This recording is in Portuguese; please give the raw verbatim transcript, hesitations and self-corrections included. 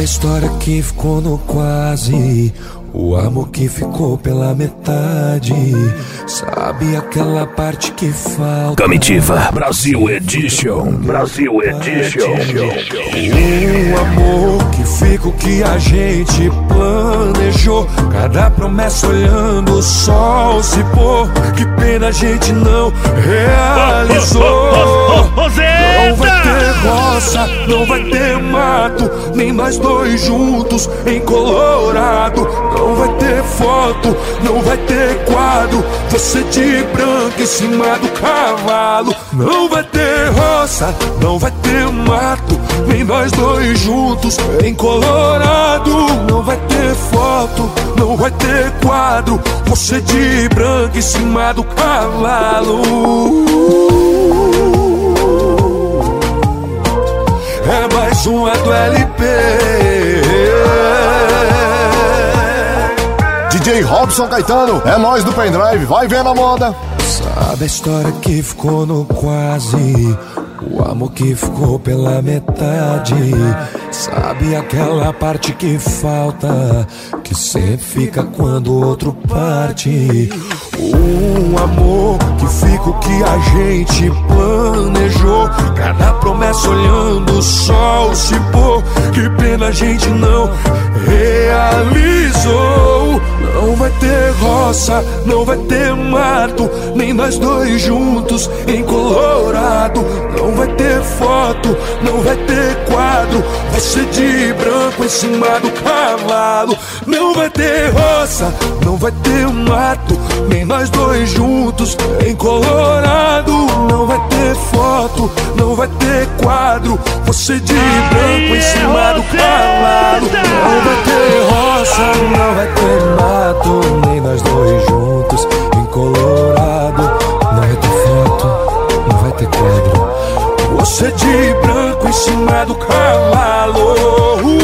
Sabe a história que ficou no quase, o amor que ficou pela metade. Sabe aquela parte que falta. Comitiva Brasil Edition. Brasil Edition. Um amor que fica o que a gente planejou. Cada promessa olhando o sol se pôr. Que pena a gente não realizou. Não vai ter roça, não vai ter mato, nem nós dois juntos em Colorado. Não vai ter foto, não vai ter quadro, você de branco em cima do cavalo. Não vai ter roça, não vai ter mato, nem nós dois juntos em Colorado. Não vai ter foto, não vai ter quadro, você de branco em cima do cavalo. É mais uma do L P. D J Robson Caetano, é nós do pendrive, vai vendo a moda. Sabe a história que ficou no quase, o amor que ficou pela metade. Sabe aquela parte que falta, que sempre fica quando o outro parte. Um amor que fica o que a gente planejou. Cada promessa olhando o sol se pôr. Que pena a gente não realizou. Não vai ter roça, não vai ter mato, nem nós dois juntos em Colorado. Não vai ter foto, não vai ter quadro, você de branco em cima do cavalo. Não vai ter roça, não vai ter mato, nem nós dois juntos em Colorado. Não vai ter foto, não vai ter quadro, você de branco em cima do cavalo. Não vai ter roça, não vai ter mato, nem nós dois juntos em Colorado. Não vai ter foto, não vai ter quadro, você de branco em cima do cavalo.